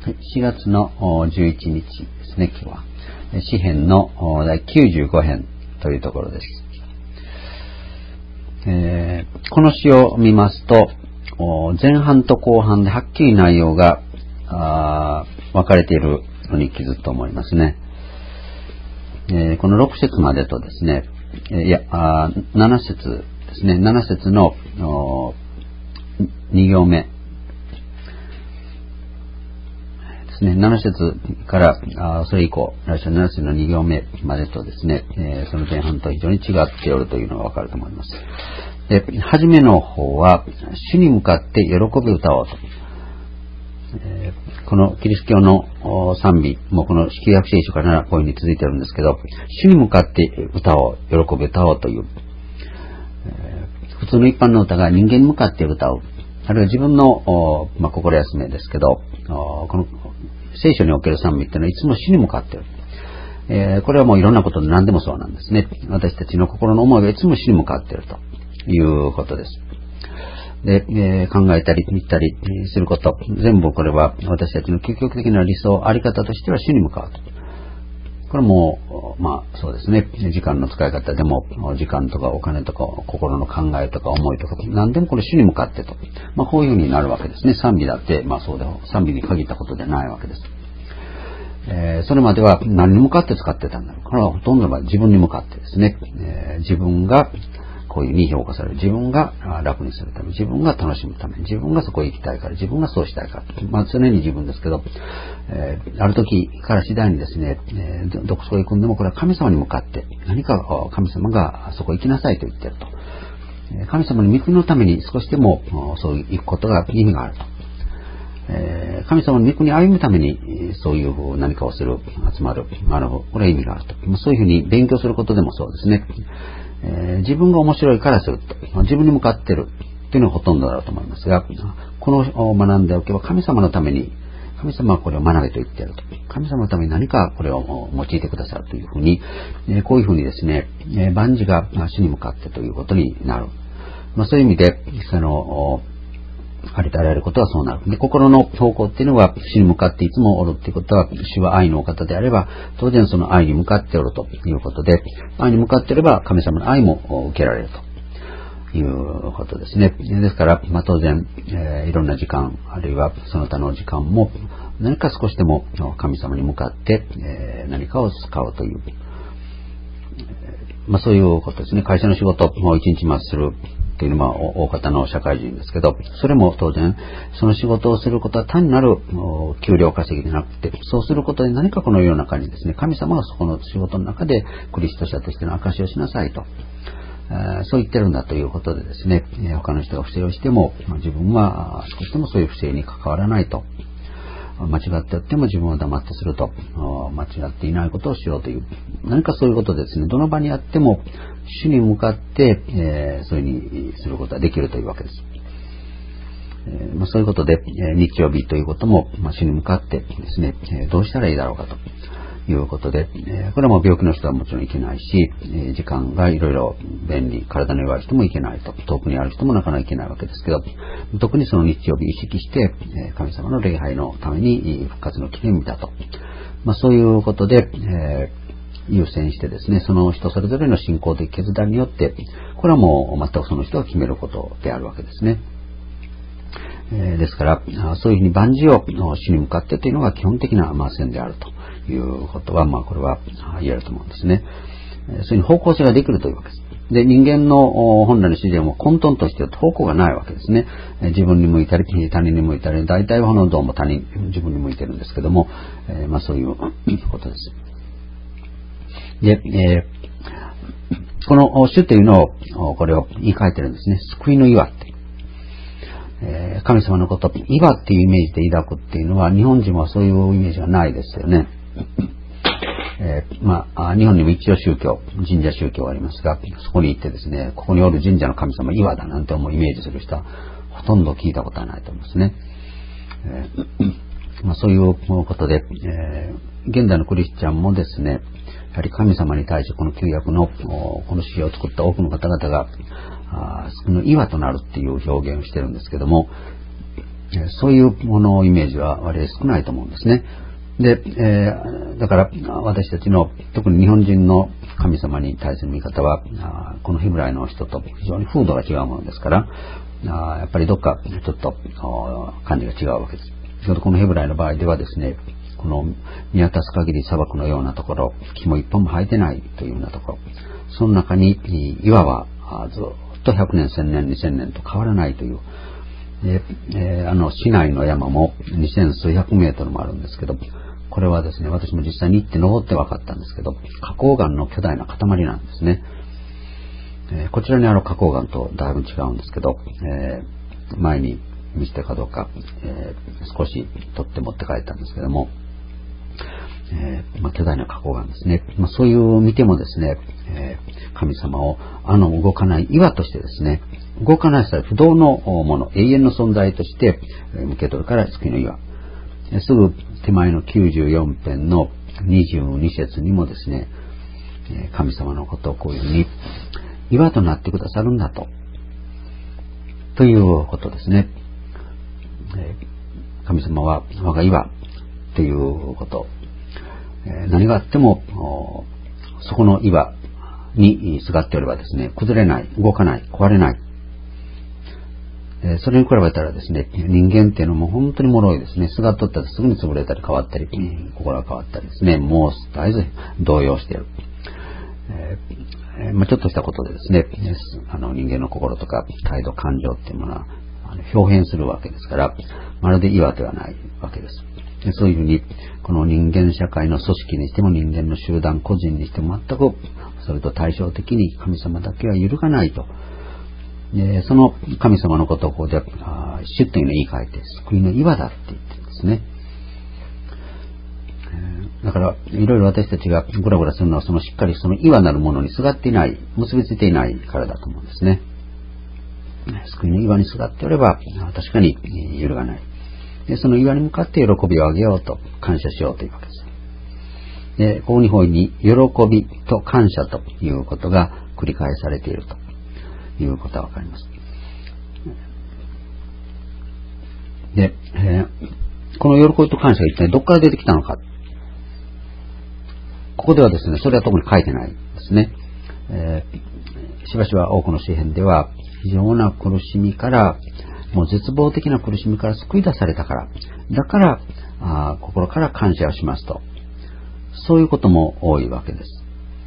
4月の11日ですね、今日は。詩編の第95編というところです。この詩を見ますと、前半と後半ではっきり内容が分かれているのに気づくと思いますね。この6節までとですね、7節ですね、7節の2行目ですね、7節からそれ以降、来週7節の2行目までとですね、その前半と非常に違っておるというのがわかると思います。で、初めの方は、主に向かって喜び歌おうと。このキリスト教の賛美もこの旧約聖書からこういうふうに続いているんですけど、主に向かって歌おう、喜び歌おうという、普通の一般の歌が人間に向かって歌う、あるいは自分の、心休めですけど、この聖書における賛美っていうのはいつも主に向かっている。これはもういろんなことで何でもそうなんですね。私たちの心の思いがいつも主に向かっているということです。で、考えたり見たりすること、全部これは私たちの究極的な理想、あり方としては主に向かうと。これも、そうですね、時間の使い方でも、時間とかお金とか心の考えとか思いとか、何でもこれ主に向かってと。こういうふうになるわけですね。賛美だって、そうだ、賛美に限ったことではないわけです。それまでは何に向かって使ってたんだろう。これはほとんどは自分に向かってですね、自分がこういうふうに評価される。自分が楽にするため、自分が楽しむため、自分がそこへ行きたいから、自分がそうしたいから。常に自分ですけど、ある時から次第にですね、どこそこへ行くんでもこれは神様に向かって、何か神様がそこへ行きなさいと言っていると。神様の御国のために少しでもそういう行くことが意味があると。神様の御国に歩むためにそういう何かをする、集まる、これは意味があると。そういうふうに勉強することでもそうですね。自分が面白いからすると。自分に向かっているというのがほとんどだろうと思いますが、この学んでおけば神様のために、神様はこれを学べと言っていると。神様のために何かこれを用いてくださるというふうに、こういうふうにですね、万事が主に向かってということになる。そういう意味で、ありとあらゆることはそうなる。で、心の方向っていうのは主に向かっていつもおるっていうことは、主は愛のお方であれば、当然その愛に向かっておるということで、愛に向かっていれば神様の愛も受けられるということですね。ですから、当然、いろんな時間、あるいはその他の時間も、何か少しでも神様に向かって、何かを使うという、そういうことですね。会社の仕事を一日するというのは大方の社会人ですけど、それも当然その仕事をすることは単なる給料稼ぎでなくて、そうすることで何かこの世の中にですね、神様がそこの仕事の中でクリスト者としての証しをしなさいと、そう言ってるんだということでですね、他の人が不正をしても自分は少しでもそういう不正に関わらないと。間違ってやっても自分は黙ってすると、間違っていないことをしようという、何かそういうことでですね、どの場にあっても主に向かって、そういうふうにすることができるというわけです。そういうことで、日曜日ということも、主に向かってですね、どうしたらいいだろうかということで、これはもう病気の人はもちろんいけないし、時間がいろいろ便利、体の弱い人もいけないと、遠くにある人もなかなかいけないわけですけど、特にその日曜日意識して、神様の礼拝のために復活の記念日だと。そういうことで、優先してですね、その人それぞれの信仰的決断によって、これはもう全くその人が決めることであるわけですね。ですから、そういうふうに万事を主に向かってというのが基本的な線であるということは、これは言えると思うんですね。そういうふうに方向性ができるというわけです。で、人間の本来の自然も混沌としていると方向がないわけですね。自分に向いたり、他人に向いたり、大体はどうも自分に向いてるんですけども、そういうことです。で、この主というのを、これを言い換えてるんですね。救いの岩って。神様のこと、岩っていうイメージで抱くっていうのは、日本人はそういうイメージがないですよね。日本にも一応神社宗教がありますが、そこに行ってですね、ここにおる神社の神様岩だなんて思うイメージする人はほとんど聞いたことはないと思いますね。そういうことで、現代のクリスチャンもですね、やはり神様に対してこの旧約のこの詩を作った多くの方々がその岩となるっていう表現をしてるんですけども、 そういうものイメージは割合少ないと思うんですね。で、だから私たちの特に日本人の神様に対する見方はこのヘブライの人と非常に風土が違うものですからやっぱりどっかちょっと感じが違うわけです。このヘブライの場合ではですね、この見渡す限り砂漠のようなところ、木も一本も生えてないというようなところ、その中に岩はずっと100年、1000年、2000年と変わらないという、市内の山も2000数百メートルもあるんですけど、これはですね、私も実際に行って登って分かったんですけど、花崗岩の巨大な塊なんですね。こちらにある花崗岩とだいぶ違うんですけど、前に見せたかどうか、少し取って持って帰ったんですけども、巨大な花崗岩ですね。そういう見てもですね、神様を動かない岩としてですね、動かない不動のもの、永遠の存在として受け取るから救いの岩。すぐ手前の94編の22節にもですね、神様のことをこういうふうに岩となってくださるんだということですね。神様は我が岩ということ、何があってもそこの岩にすがっておればですね、崩れない、動かない、壊れない。それに比べたらですね、人間っていうのも本当に脆いですね。すがっとったらすぐに潰れたり変わったり、心が変わったりですね、もう絶えず動揺している。ちょっとしたことでですね、人間の心とか態度、感情っていうものは表変するわけですから、まるで岩ではないわけです。そういうふうに、この人間社会の組織にしても人間の集団、個人にしても全くそれと対照的に神様だけは揺るがないと。その神様のことをここで主というのを言い換えて救いの岩だって言ってるんですね。だからいろいろ私たちがグラグラするのはしっかりその岩なるものにすがっていない、結びついていないからだと思うんですね。救いの岩にすがっておれば確かに揺るがない。でその岩に向かって喜びをあげようと感謝しようというわけです。でここに方に喜びと感謝ということが繰り返されているということがわかります。で、この喜びと感謝が一体どこから出てきたのか。ここではですね、それは特に書いてないですね。しばしば多くの詩篇では非常な苦しみから、もう絶望的な苦しみから救い出されたから、だから心から感謝をしますと、そういうことも多いわけです。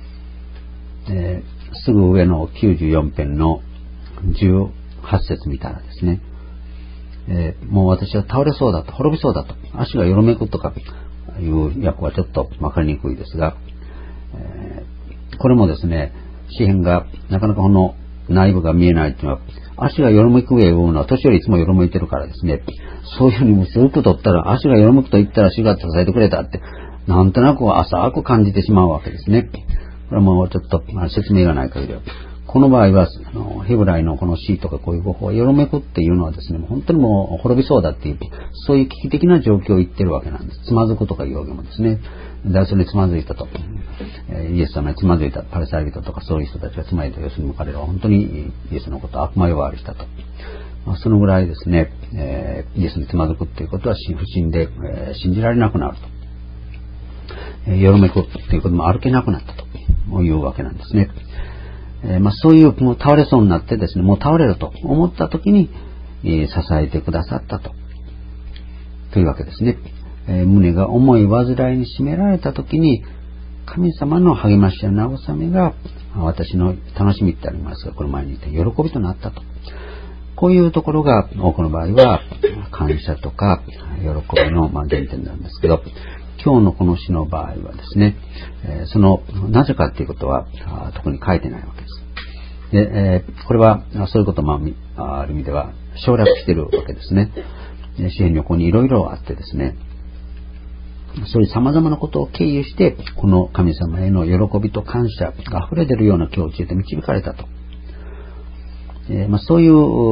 すぐ上の94編の18節見たらですね、もう私は倒れそうだと、滅びそうだと、足がよろめくとかいう訳はちょっと分かりにくいですが、これもですね、詩篇がなかなかこの内部が見えないというのは、足がよろめく上を言うのは年寄りいつもよろめいてるからですね、そういうふうにもうすごく取ったら足がよろめくと言ったら死が支えてくれたってなんとなく浅く感じてしまうわけですね。これはもうちょっと説明がない限りは、この場合はヘブライのこの詩とかこういう語法はよろめくっていうのはですね、本当にもう滅びそうだっていう、そういう危機的な状況を言ってるわけなんです。つまずくとかいう表現もですね、大それにつまずいたと、イエス様につまずいたパリサイ人とかそういう人たちがつまずいた、要するに彼らは本当にイエスのことを悪魔呼ばわりしたと。そのぐらいですね、イエスにつまずくっていうことは不信で、信じられなくなると。よろめくっていうことも歩けなくなったというわけなんですね。そういうもう倒れそうになってですね、もう倒れると思った時に、支えてくださったというわけですね。胸が重い患いに締められた時に神様の励ましや慰めが私の楽しみってありますが、この前に言って喜びとなったと。こういうところが多くの場合は感謝とか喜びの原点なんですけど、今日のこの詩の場合はですね、そのなぜかっていうことは特に書いてないわけです。で、これはそういうこともある意味では省略しているわけですね。詩篇に横にいろいろあってですね、そういう様々なことを経由してこの神様への喜びと感謝が溢れ出るような境地へと導かれたと。そういう、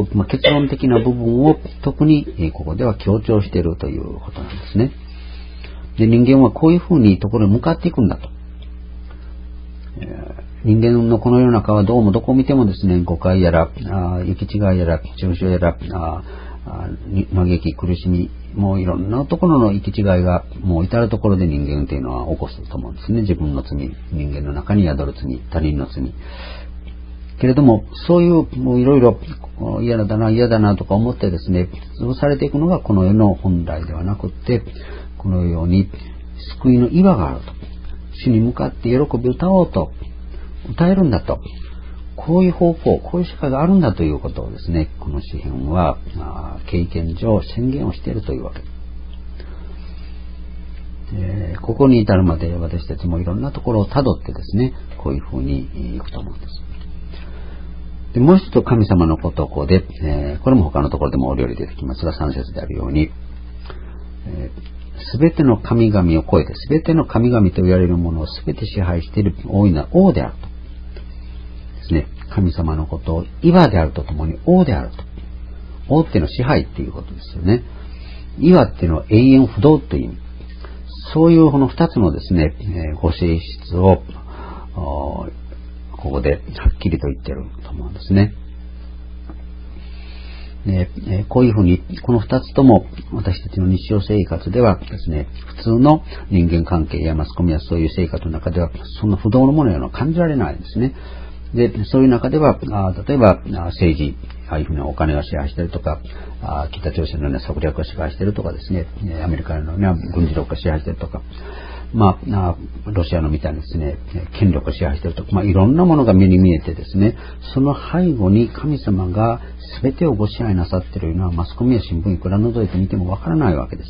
結論的な部分を特にここでは強調しているということなんですね。で、人間はこういうふうにところに向かっていくんだと。人間のこの世の中はどうもどこを見てもですね、誤解やら、行き違いやら、中傷やら、 嘆き苦しみ、もういろんなところの行き違いがもう至るところで人間っていうのは起こすと思うんですね。自分の罪、人間の中に宿る罪、他人の罪。けれども、そういうもういろいろ嫌だなとか思ってですね、潰されていくのがこの世の本来ではなくって、このように救いの岩があると。主に向かって喜び歌おうと、歌えるんだと。こういう方向、こういう世界があるんだということをですね、この詩篇は経験上宣言をしているというわけです。ここに至るまで私たちもいろんなところをたどってですね、こういうふうにいくと思うんです。でもう一つ神様のことで、これも他のところでも折々出てきますが、3節であるように、すべての神々を超えて、すべての神々と言われるものをすべて支配している大いな王であると。ですね、神様のことを岩であるとともに王であると。王っていうのは支配っていうことですよね。岩っていうのは永遠不動という意味。そういうこの二つのですね、ご性質をここではっきりと言っていると思うんですね。こういうふうにこの二つとも私たちの日常生活ではですね、普通の人間関係やマスコミやそういう生活の中ではそんな不動のものような感じられないですね。で、そういう中では例えば政治、ああいうふうなお金が支配しているとか、北朝鮮のような策略が支配しているとかですね、アメリカのような軍事力が支配しているとか、ロシアのみたいにですね、権力を支配しているとか、いろんなものが目に見えてですね、その背後に神様が全てをご支配なさっているのはマスコミや新聞いくら覗いてみてもわからないわけです。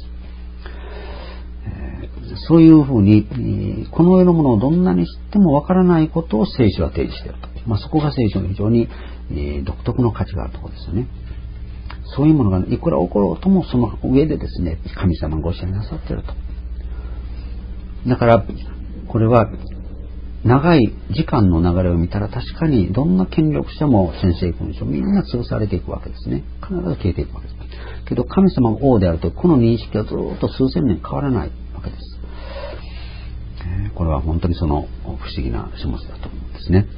そういうふうに、この世のものをどんなに知ってもわからないことを聖書は提示していると。そこが聖書の非常に独特の価値があるところですよね。そういうものがいくら起ころうともその上でですね、神様がご支配なさっていると。だからこれは長い時間の流れを見たら確かにどんな権力者も先制君主みんな潰されていくわけですね。必ず消えていくわけです。けど神様が王であるとこの認識はずっと数千年変わらないわけです。これは本当にその不思議な書物だと思うんですね。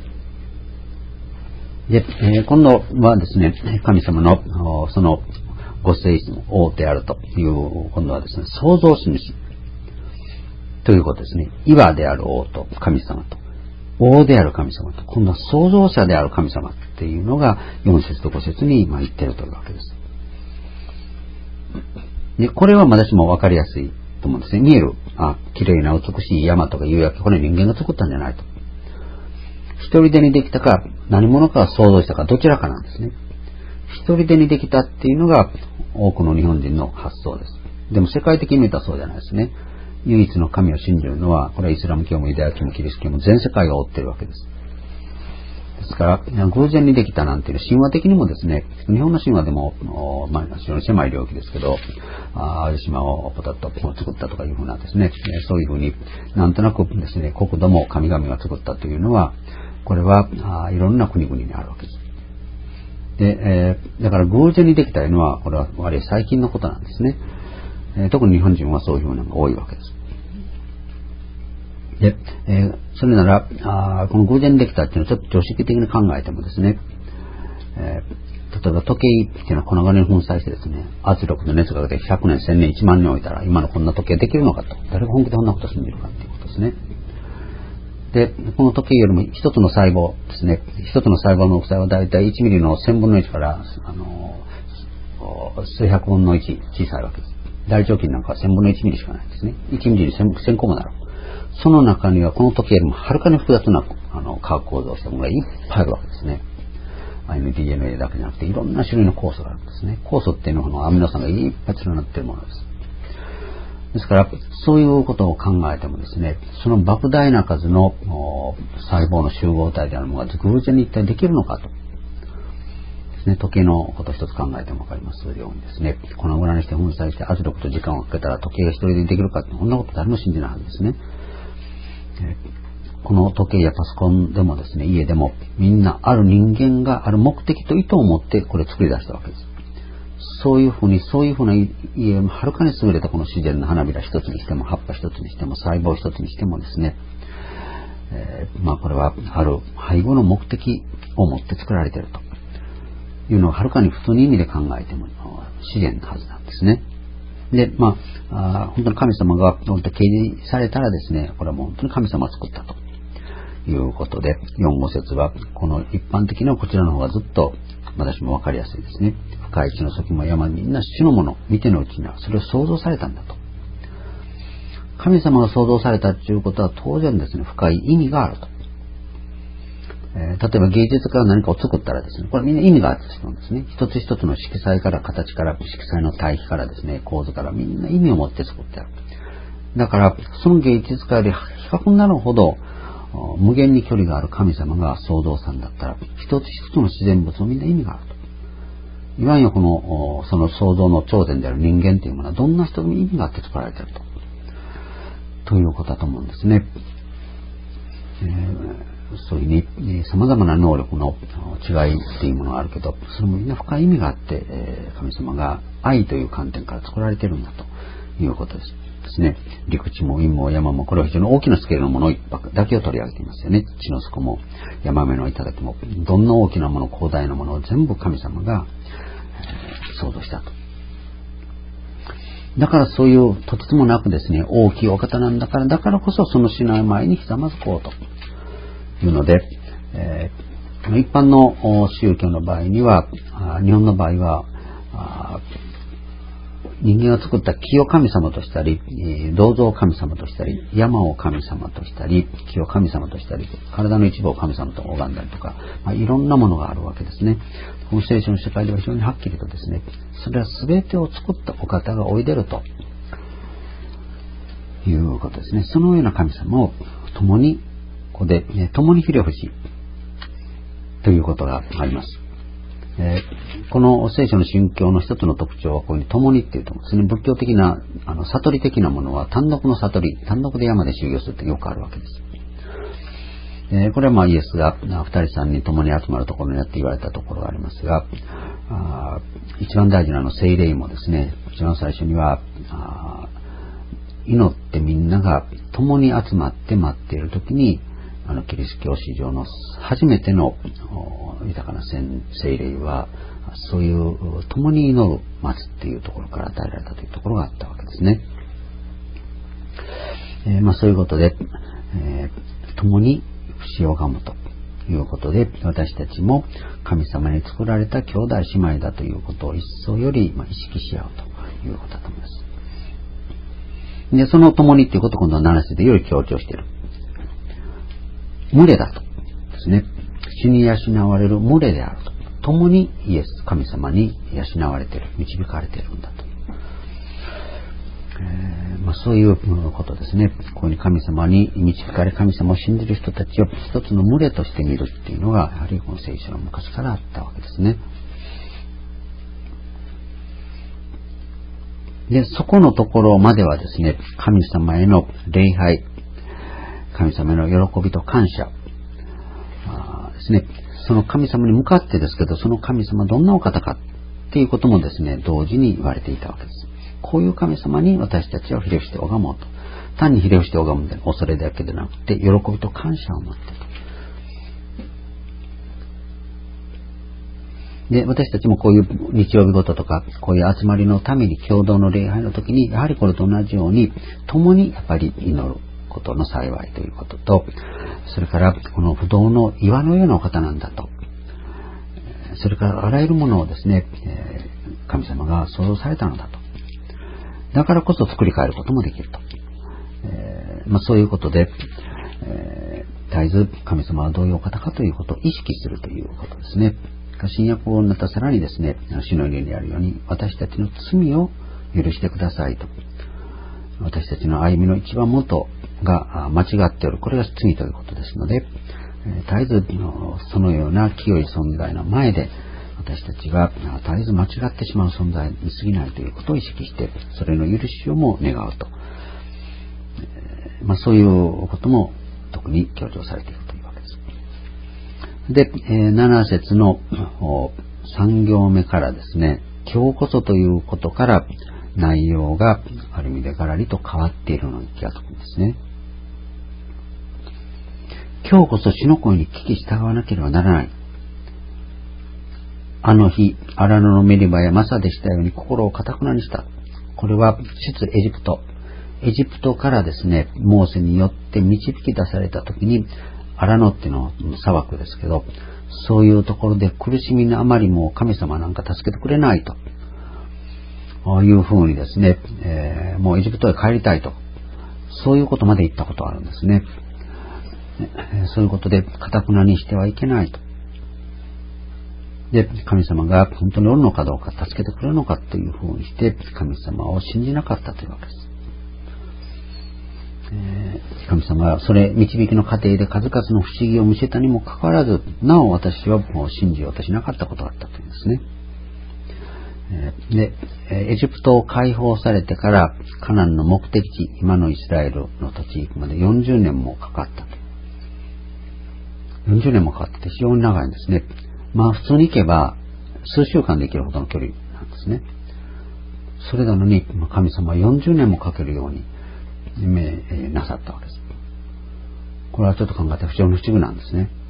で、今度はですね、神様のそのご性質の王であるという今度はですね、創造主ということですね。岩である王と神様と、王である神様と、今度は創造者である神様っていうのが4節と5節に言っているというわけです。で、これは私も分かりやすいと思うんですね。見える、綺麗な美しい山とか夕焼け、これ人間が作ったんじゃないと。一人でにできたか、何者かが創造したか、どちらかなんですね。一人でにできたっていうのが多くの日本人の発想です。でも世界的に見たらそうじゃないですね。唯一の神を信じるのは、これはイスラム教もユダヤ教もキリスト教も全世界が覆っているわけです。ですから、偶然にできたなんていうのは神話的にもですね、日本の神話でも、非常に狭い領域ですけど、淡路島をポタッと作ったとかいうふうなですね、そういうふうになんとなくですね、国土も神々が作ったというのは、これはいろんな国々にあるわけです。で、だから偶然にできたというのは、これは割合最近のことなんですね。特に日本人はそういうふうなのが多いわけです。で、それならこの偶然にできたっていうのはちょっと常識的に考えてもですね、例えば時計っていうのは粉々に粉砕してですね、圧力と熱がかけて100年、1000年、1万年置いたら今のこんな時計できるのかと。誰が本気でこんなことを信じるかっていうことですね。で、この時計よりも一つの細胞ですね、一つの細胞の大きさはだいたい1ミリの1000分の1から数百分の1小さいわけです。大腸菌なんかは1000分の1ミリしかないですね。1ミリに1000個もなる。その中にはこの時計よりもはるかに複雑な化学構造をしたものがいっぱいあるわけですね。DNA だけじゃなくていろんな種類の酵素があるんですね。酵素っていうのはアミノ酸がいっぱい連なっているものです。ですからそういうことを考えてもですね、その莫大な数の細胞の集合体であるものが偶然に一体できるのかとですね、時計のこと一つ考えても分かりますようにですね、粉々にして粉砕して圧力と時間をかけたら時計が一人でできるかって、こんなこと誰も信じないはずですね。この時計やパソコンでもですね、家でもみんなある人間がある目的と意図を持ってこれ作り出したわけです。そういうふうな家よりもはるかに優れたこの自然の花びら一つにしても葉っぱ一つにしても細胞一つにしてもですね、これはある背後の目的を持って作られていると。 いうのをはるかに普通に意味で考えても自然なはずなんですね。で、本当に神様が本当に掲示されたらですね、これはもう本当に神様が作ったということで、4、5節はこの一般的なこちらの方がずっと私もわかりやすいですね。深い地の先も山みんな主のもの、見てのうちにはそれを創造されたんだと。神様が創造されたということは当然ですね、深い意味があると。例えば芸術家が何かを作ったらですね、これみんな意味があってしまうんですね。一つ一つの色彩から形から色彩の対比からですね、構図からみんな意味を持って作ってある。だからその芸術家より比較になるほど無限に距離がある神様が創造さんだったら、一つ一つの自然物もみんな意味があると。いわゆるその創造の頂点である人間というものはどんな人でも意味があって作られているということだと思うんですね。そういうふうに様々な能力の違いっていうものがあるけど、それもみんな深い意味があって、神様が愛という観点から作られているんだということですね。陸地も海も山も、これは非常に大きなスケールのものだけを取り上げていますよね。地の底も山目の頂も、どんな大きなもの、広大なものを全部神様が創造したと。だからそういうとてつもなくですね、大きいお方なんだから、だからこそその死の前にひざまずこうというので、一般の宗教の場合には、日本の場合は、人間が作った木を神様としたり、銅像を神様としたり、山を神様としたり、木を神様としたり、体の一部を神様と拝んだりとか、いろんなものがあるわけですね。この聖書の世界では非常にはっきりとですね、それは全てを作ったお方がおいでるということですね。そのような神様を共にここで、共にひれ伏しということがあります。この聖書の信教の一つの特徴はこういう共にっていうところですね。仏教的な悟り的なものは単独の悟り、単独で山で修行するってよくあるわけです。これはイエスが2人3人共に集まるところにやって言われたところがありますが、一番大事な聖霊もですね、一番最初には祈ってみんなが共に集まって待っているときに、キリスト教史上の初めての豊かな聖霊は、そういう共に祈る待つっていうところから与えられたというところがあったわけですね。そういうことで、共に不死を拝むということで、私たちも神様に作られた兄弟姉妹だということを一層より意識し合うということだと思います。で、その共にっていうことを今度は7節でより強調している。群れだとですね。死に養われる群れであると。共にイエス、神様に養われている、導かれているんだと。そういうことですね。こういう神様に導かれ、神様を信じる人たちを一つの群れとして見るっていうのが、やはりこの聖書の昔からあったわけですね。で、そこのところまではですね、神様への礼拝、神様への喜びと感謝ですね。その神様に向かってですけど、その神様どんなお方かっていうこともですね、同時に言われていたわけです。こういう神様に私たちはひれ伏して拝もうと。単にひれ伏して拝むんで恐れだけでなくて、喜びと感謝を持ってと。で、私たちもこういう日曜日ごととか、こういう集まりのために共同の礼拝の時に、やはりこれと同じように、共にやっぱり祈ることの幸いということと、それからこの不動の岩のようなお方なんだと。それからあらゆるものをですね、神様が創造されたのだと。だからこそ作り変えることもできると。そういうことで、絶えず神様はどういうお方かということを意識するということですね。新約をなったさらにですね、主の家にあるように、私たちの罪を許してくださいと。私たちの歩みの一番元が間違っておる。これが罪ということですので、絶えずそのような清い存在の前で、私たちは絶えず間違ってしまう存在に過ぎないということを意識して、それの許しをも願うと。そういうことも特に強調されているというわけです。で、7節の3行目からですね、今日こそということから内容がある意味でガラリと変わっているような気がするんですね。今日こそ主の声に聞き従わなければならない。 あの日、荒野のメリバやマサでしたように心を堅くなにした。これは出エジプト。エジプトからですね、モーセによって導き出された時に、荒野っていうのは砂漠ですけど、そういうところで苦しみのあまりも神様なんか助けてくれないというふうにですね、もうエジプトへ帰りたいと、そういうことまで言ったことがあるんですね。そういうことで堅くなにしてはいけないと。で、神様が本当におるのかどうか、助けてくれるのかというふうにして神様を信じなかったというわけです。神様はそれ導きの過程で数々の不思議を見せたにもかかわらず、なお私はもう信じようとしなかったことがあったというんですね。で、エジプトを解放されてからカナンの目的地、今のイスラエルの土地まで40年もかかったと。40年もかかって非常に長いんですね。まあ普通に行けば数週間で行けるほどの距離なんですね。それなのに神様は40年もかけるようになさったわけです。これはちょっと考えて不思議なんですね。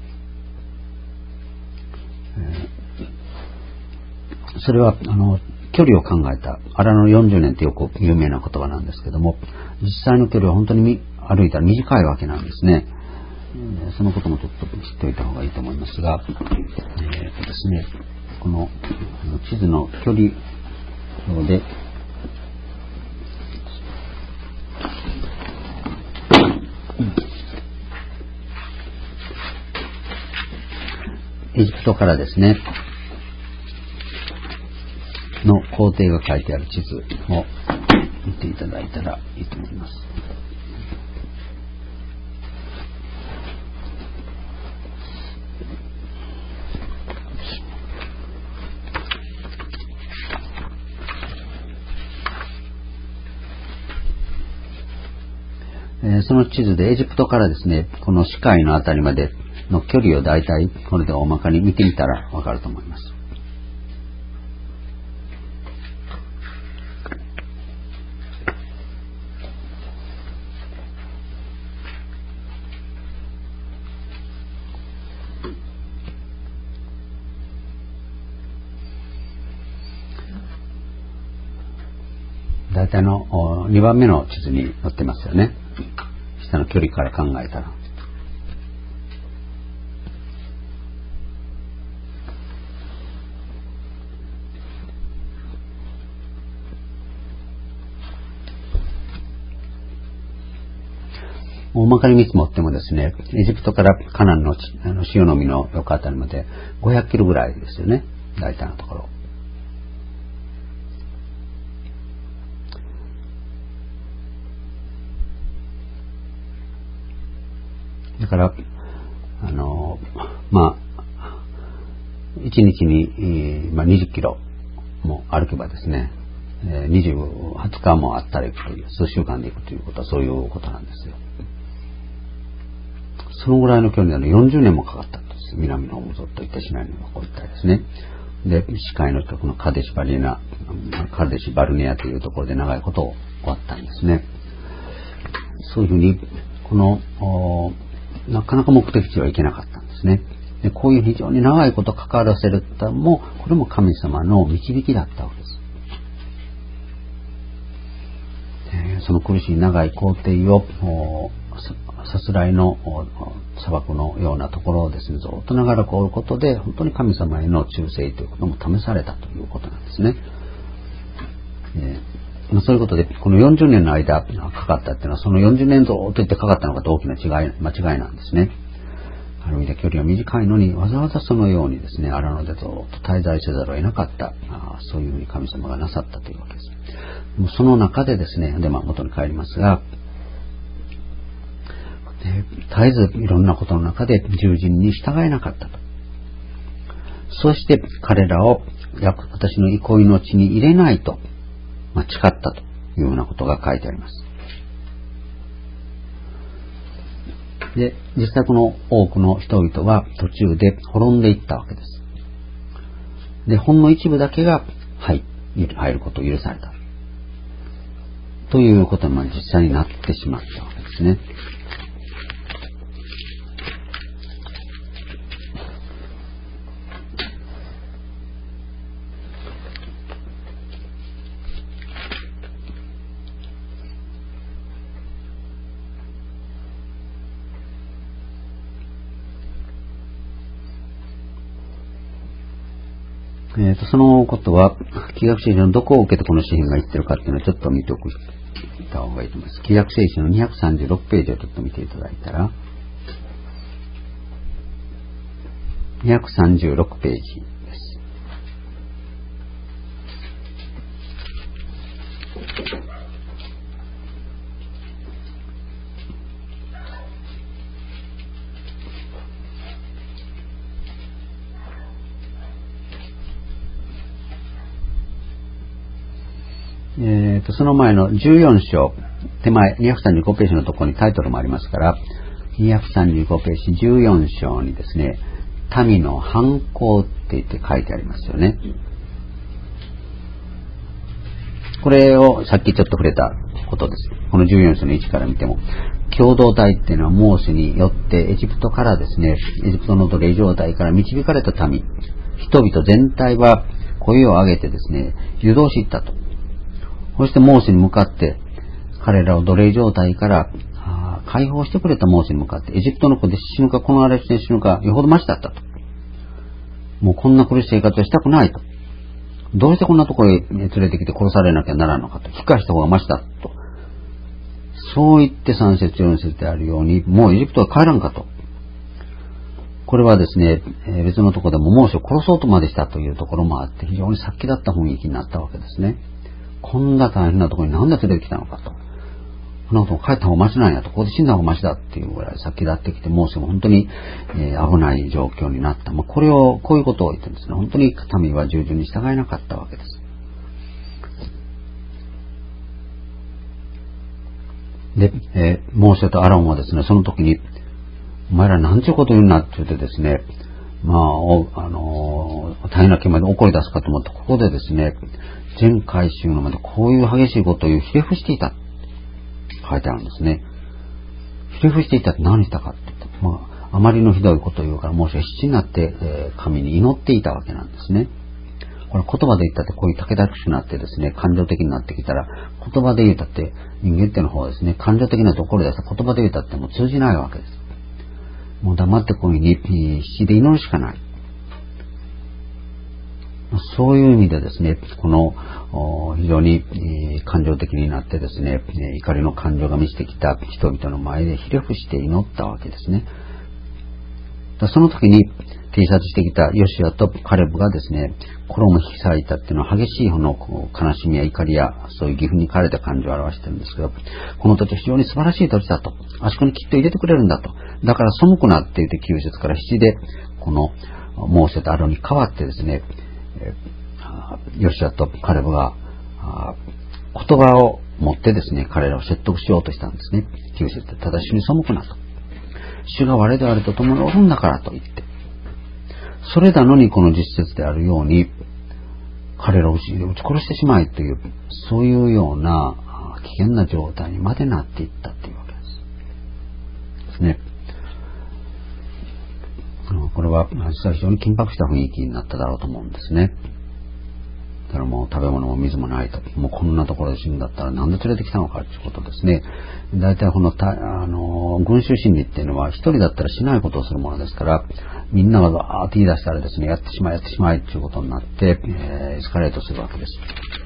それは距離を考えた荒野の40年ってよく有名な言葉なんですけども、実際の距離は本当に歩いたら短いわけなんですね。そのこともちょっと知っておいた方がいいと思いますが、ですね、この地図の距離表でエジプトからですねの工程が書いてある地図を見ていただいたらいいと思います。その地図でエジプトからですね、この死海のあたりまでの距離をだいたいこれで大まかに見てみたらわかると思います。だいたいの2番目の地図に載ってますよね。下の距離から考えたら。大まかに見積もってもですね、エジプトからカナンの潮の海の横あたりまで500キロぐらいですよね。大体のところ。だから1日に、20キロも歩けばですね、20日もあったら行くという、数週間で行くということはそういうことなんですよ。そのぐらいの距離なのに40年もかかったんです。南の方もずっと行ってしないのがこういったですね。で、死海の近くのカデシバルネアというところで長いことを終わったんですね。そういうふうに、なかなか目的地は行けなかったんですね。で、こういう非常に長いこと関わらせるとも、これも神様の導きだったわけです。その苦しい長い工程をさすらいの砂漠のようなところをですね、ずっと長らく追うことで本当に神様への忠誠ということも試されたということなんですね。そういうことでこの40年の間かかったっていうのは、その40年ずっと言ってかかったのが大きな間違いなんですね。ある意味で距離は短いのに、わざわざそのようにですね、荒野でずっと滞在せざるを得なかった、そういうふうに神様がなさったというわけです。もうその中でですね、で元に帰りますが、絶えずいろんなことの中で従人に従えなかったと。そして彼らを私の憩いの地に入れないと、誓ったというようなことが書いてあります。で、実際この多くの人々は途中で滅んでいったわけです。で、ほんの一部だけが入ることを許されたということに実際になってしまったわけですね。 そのことは、旧約聖書のどこを受けてこの詩篇が言ってるかっていうのをちょっと見ておくた方がいいと思います。旧約聖書の236ページをちょっと見ていただいたら、236ページです。その前の14章、手前235ページのところにタイトルもありますから、235ページ14章にですね、民の反抗って言って書いてありますよね。これをさっきちょっと触れたことです。この14章の1から見ても、共同体っていうのはモーセによってエジプトからですね、エジプトの奴隷状態から導かれた民、人々全体は声を上げてですね、誘導し行ったと。そしてモーセに向かって、彼らを奴隷状態から解放してくれたモーセに向かって、エジプトの子で死ぬかこの荒れで死ぬかよほどマシだったと。もうこんな苦しい生活をしたくないと。どうしてこんなところへ連れてきて殺されなきゃならんのかと。引き返した方がマシだと。そう言って3節4節であるように、もうエジプトは帰らんかと。これはですね、別のところでもモーセを殺そうとまでしたというところもあって、非常に殺気だった雰囲気になったわけですね。こんな大変なところになんで連れてきたのかと。このこと帰った方がマシなんやと。ここで死んだ方がマシだっていうぐらい殺気だってきて、モーセも本当に、危ない状況になった。こういうことを言ってですね、本当に民は従順に従えなかったわけです。で、モーセとアロンはですね、その時に、お前らなんちゅうこと言うんなって言ってですね、大変な気まで怒り出すかと思った。ここでですね、全回収の前でこういう激しいことを言うひれ伏していた。書いてあるんですね。ひれ伏していたって何したかって言った。あまりのひどいことを言うから、モーセは必死になって、神に祈っていたわけなんですね。これ言葉で言ったってこういう武田しくなってですね、感情的になってきたら、言葉で言ったって人間っての方はですね、感情的なところで言葉で言ったってもう通じないわけです。もう黙ってこういうふうに必死で祈るしかない。そういう意味でですね、この非常に感情的になってですね、怒りの感情が満ちてきた人々の前でひれ伏して祈ったわけですね。その時に偵察してきたヨシアとカレブがですね、心も引き裂いたっていうのは激しいこの悲しみや怒りやそういう義憤に駆られた感情を表しているんですけど、この土地は非常に素晴らしい土地だと。あそこにきっと入れてくれるんだと。だから背くなって言って9節から7でこのモーセとアロンに代わってですね、ヨシアとカレブが言葉を持ってですね、彼らを説得しようとしたんですね。9節で、ただ主に背くなと。主が我々と共におるんだからと言って。それなのにこの実節であるように、彼らを撃ち殺してしまいという、そういうような危険な状態にまでなっていったというわけですね。これは実は非常に緊迫した雰囲気になっただろうと思うんですね。だからもう食べ物も水もないと。もうこんなところで死んだったらなんで連れてきたのかということですね。大体この群衆心理っていうのは一人だったらしないことをするものですから、みんながわーって言い出したらですね、やってしまいということになって、エスカレートするわけです。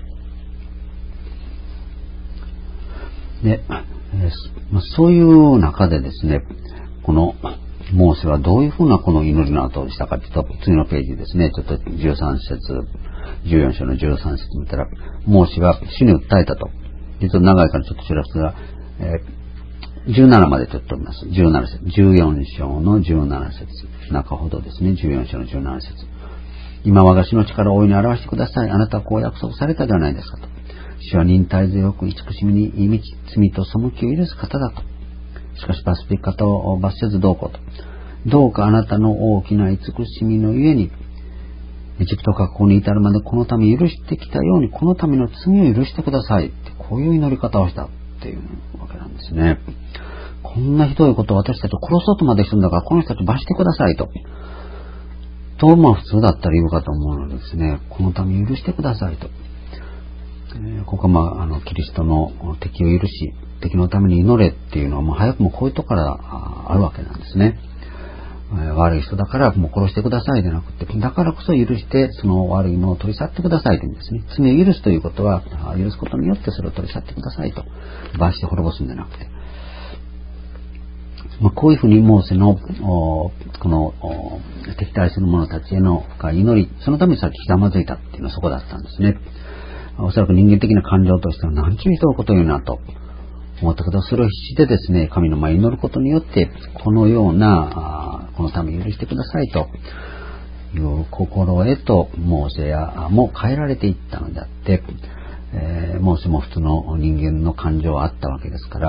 で、そういう中でですね、このモーセはどういうふうなこの祈りの後をしたかというと、次のページですね、ちょっと13節、14章の13節見たら、モーセは主に訴えたと。実は長いからちょっと知らせが、17までちょっと見ます。17節。14章の17節。中ほどですね、14章の17節。今我が主の力を大いに表してください。あなたはこう約束されたではないですかと。主は忍耐強く慈しみに満ち、罪と背きを許す方だと。しかし罰すべき方を罰せずどうこうと。どうかあなたの大きな慈しみのゆえに、エジプトがここに至るまでこの民許してきたように、この民の罪を許してくださいって、こういう祈り方をしたっていうわけなんですね。こんなひどいことを私たちを殺そうとまでしてるんだから、この人たち罰してくださいと。普通だったら言うかと思うのでですね、この民許してくださいと。ここはキリストの敵を許し、敵のために祈れっていうのはもう早くもこういうところからあるわけなんですね。 悪い人だからもう殺してくださいでなくて、だからこそ許してその悪いのを取り去ってくださいというんですね。罪を許すということは、許すことによってそれを取り去ってくださいと。罰して滅ぼすんじゃなくて。こういうふうにモーセのこの敵対する者たちへの祈り、そのためにさっきひざまずいたっていうのはそこだったんですね。おそらく人間的な感情としては何ちゅう人のこと言うなと思ったけど、それを必死でですね、神の前に祈ることによってこのようなこのため許してくださいという心へとモーセも変えられていったのであって、モーセも普通の人間の感情はあったわけですから、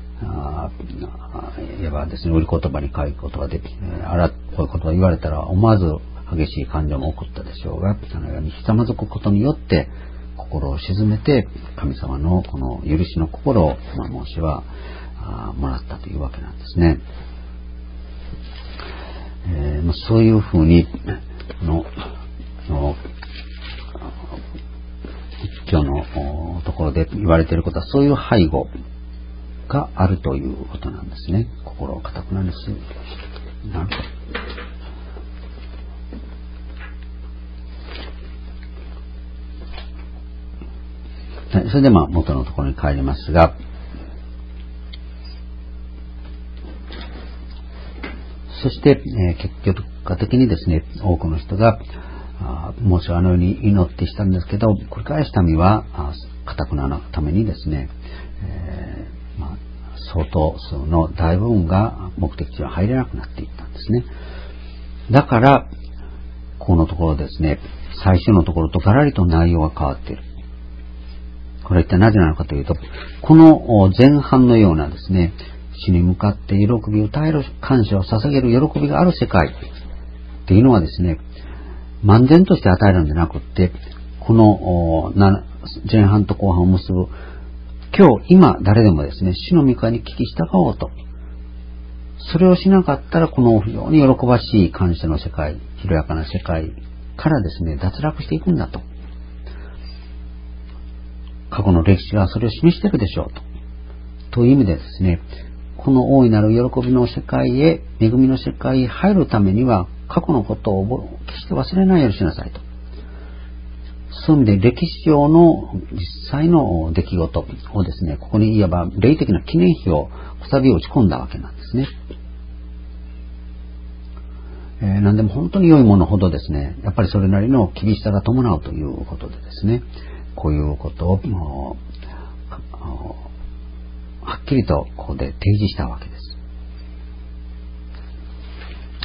いわばですね、売り言葉に書い言葉で、こういう言葉言われたら思わず激しい感情も起こったでしょうが、そのようにひざまずくことによって心を鎮めて神様のこの許しの心を、モーセはもらったというわけなんですね。そういうふうに一挙のところで言われていることは、そういう背後があるということなんですね。心を固くなりする。なんかそれで元のところに帰りますが、そして、結果的にですね、多くの人がモーセはあのように祈ってしたんですけど、繰り返し民は固くなるためにですね、相当数の大部分が目的地は入れなくなっていったんですね。だからこのところですね、最初のところとガラリと内容が変わっている。これは一体なぜなのかというと、この前半のようなですね、主に向かって喜びを歌える、感謝を捧げる喜びがある世界っていうのはですね、漫然として与えるんじゃなくって、この前半と後半を結ぶ今誰でもですね、主の御声に聞き従おうと。それをしなかったら、この非常に喜ばしい感謝の世界、広やかな世界からですね、脱落していくんだと。過去の歴史がそれを示しているでしょうという意味でですね、この大いなる喜びの世界へ、恵みの世界へ入るためには、過去のことを決して忘れないようにしなさいと。そういう意味で歴史上の実際の出来事をですね、ここにいわば霊的な記念碑をくさびを打ち込んだわけなんですね。何でも本当に良いものほどですね、やっぱりそれなりの厳しさが伴うということでですね、こういうことをはっきりとここで提示したわけです。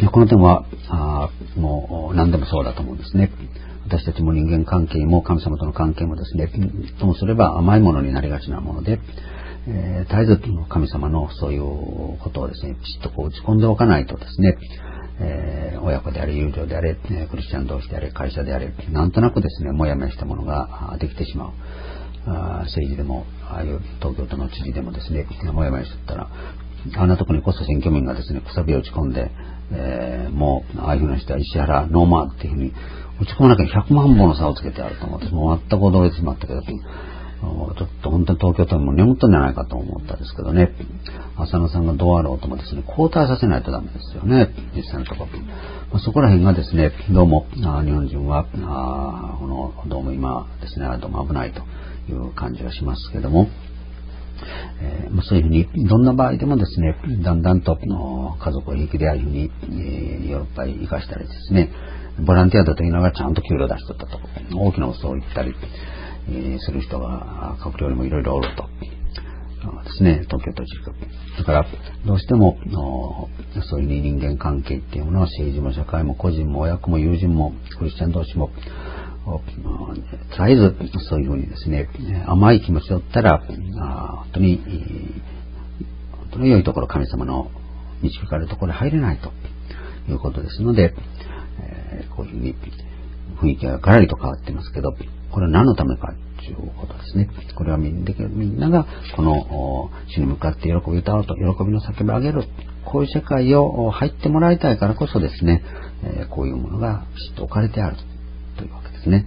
この点はもう何でもそうだと思うんですね。私たちも人間関係も神様との関係もですね、ともすれば甘いものになりがちなもので、絶えず神様のそういうことをですね、きちっと打ち込んでおかないとですね、親子であれ、友情であれ、クリスチャン同士であれ、会社であれ、なんとなくですね、もやもやしたものができてしまう。政治でも、ああいう東京都の知事でもですね、もやもやしてたら、あんなところにこそ選挙民がですね、くさびを打ち込んで、もう、ああいうふうな人は石原ノーマーっていうふうに打ち込まなきゃ100万本の差をつけてあると思って、もう全く驚いてしまったけど、ちょっと本当に東京都にも眠ったんじゃないかと思ったんですけどね、浅野さんがどうあろうともですね、交代させないとダメですよね、実際のところ。そこら辺がですね、どうも日本人はどうも今ですね、どうも危ないという感じがしますけども、そういうふうにどんな場合でもですね、だんだんと家族を引きであるふうに、ヨーロッパへ行かしたりですね、ボランティアだと言いながらちゃんと給料出しとったと、大きな嘘を言ったり、する人が閣僚にもいろいろおるとですね、東京都知事が。だからどうしてもそういう人間関係っていうものは、政治も社会も個人も親子も友人もクリスチャン同士も絶えずそういうふうにですね、甘い気持ちだったら本当に良いところ、神様の導かれるところに入れないということですので、こういうふうに雰囲気がガラリと変わってますけど、これは何のためかということですね。これはみんながこの主に向かって喜び歌おうと、喜びの叫びを上げる、こういう世界を入ってもらいたいからこそですね、こういうものがきちっと置かれてあるというわけですね。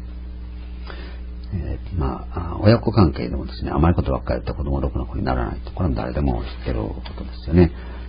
親子関係でもですね、甘いことばっかり言った子供ろくな子にならないと、これは誰でも知ってることですよね。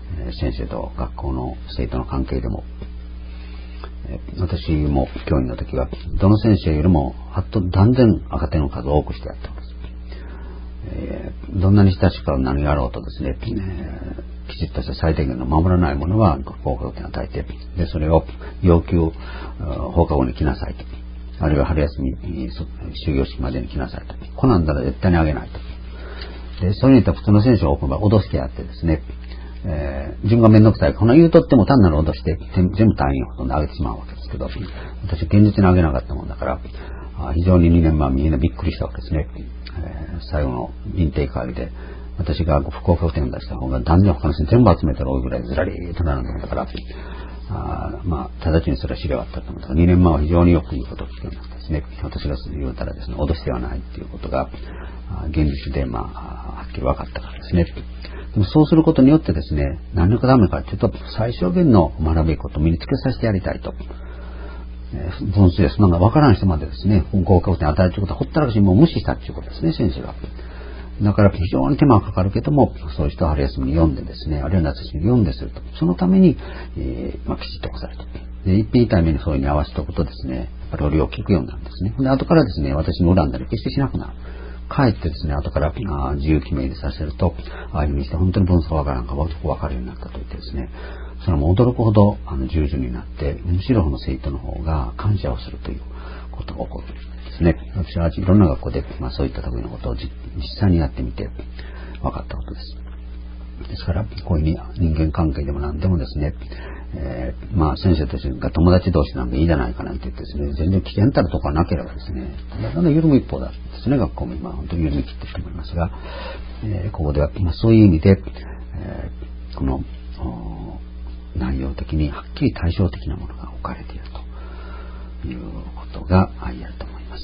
先生と学校の生徒の関係でも、私も教員の時はどの先生よりも断然赤点の数を多くしてやったんです。どんなに親しく何があろうとですね、きちっとした最低限の守らないものは放課後点を与えて、でそれを要求放課後に来なさいと、あるいは春休み終業式までに来なさいと、こなんだら絶対にあげないと。でそれに言ったら普通の選手を多くは脅してやってですね、自分が面倒くさいこの言うとっても単なる脅して全部単位をほとんど上げてしまうわけですけど、私現実に上げなかったもんだから非常に2年前みんなびっくりしたわけですね。最後の認定会議で私が不合格点を出した方が断然他の人全部集めたら多いぐらいずらりーと並んでたから、直ちにそれは知れ渡ったと思ったら2年前は非常によく言うことを聞くようになったですね。私が言うたらですね、脅してはないっていうことが現実ではっきり分かったからですね。でもそうすることによってですね、何のためかというと最小限の学ぶことを身につけさせてやりたいと。分数ですなんか分からん人までですね、合格点与えるということはほったらかしにもう無視したということですね、先生が。だから非常に手間がかかるけども、そういう人は春休みに読んでですね、あるいは夏休みに読んですると。そのために、きちっとこされると。で、一品痛い目にそういうふうに合わせておくとですね、やっぱり折を聞くようになるんですね。で、後からですね、私に恨んだり決してしなくなる。かえってですね、後から自由決め入れさせると、ああいうふうにして本当に分数がわからんか分かるようになったと言ってですね、それも驚くほど従順になって、むしろこの生徒の方が感謝をするということが起こるんですね。私はいろんな学校で、そういった類のことを実際にやってみて分かったことです。ですから、こういうふうに人間関係でも何でもですね、先生とが友達同士なんでいいじゃないかなんて言ってですね、全然危険たるところがなければですね、だんだん緩む一方だですね、学校も今本当に緩み切っていると思いますが、ここではそういう意味で、この内容的にはっきり対照的なものが置かれているということが言えると思います。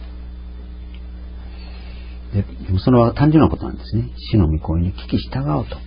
でもそれは単純なことなんですね。死の御声に聞き従うと。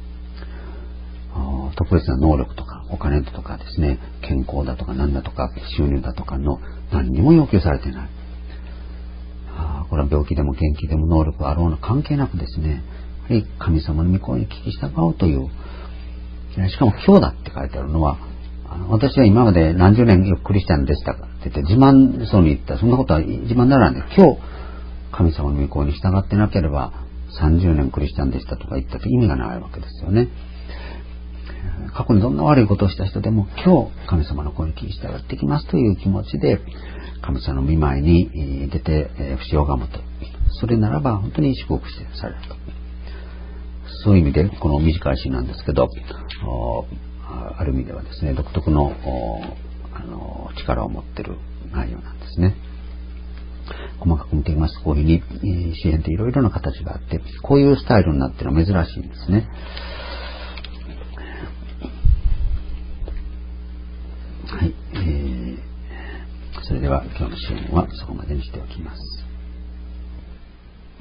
特別な能力とかお金だとかですね、健康だとか何だとか収入だとかの何にも要求されていない。これは病気でも元気でも能力があろうの関係なくですね、やはり神様の御声に聞き従うという、しかも今日だって書いてあるのは、私は今まで何十年クリスチャンでしたかって言って自慢そうに言った。そんなことは自慢ならない。今日神様の御声に従ってなければ30年クリスチャンでしたとか言ったって意味がないわけですよね。過去にどんな悪いことをした人でも今日神様の声に聞き従ってきますという気持ちで神様の御前に出て不死を拝むと、それならば本当に祝福してされると。そういう意味でこの短い詩なんですけど、ある意味ではですね、独特の力を持っている内容なんですね。細かく見てみますとこういうふうに詩篇っていろいろな形があって、こういうスタイルになっているのは珍しいんですね。はい、それでは今日の詩篇はそこまでにしておきます。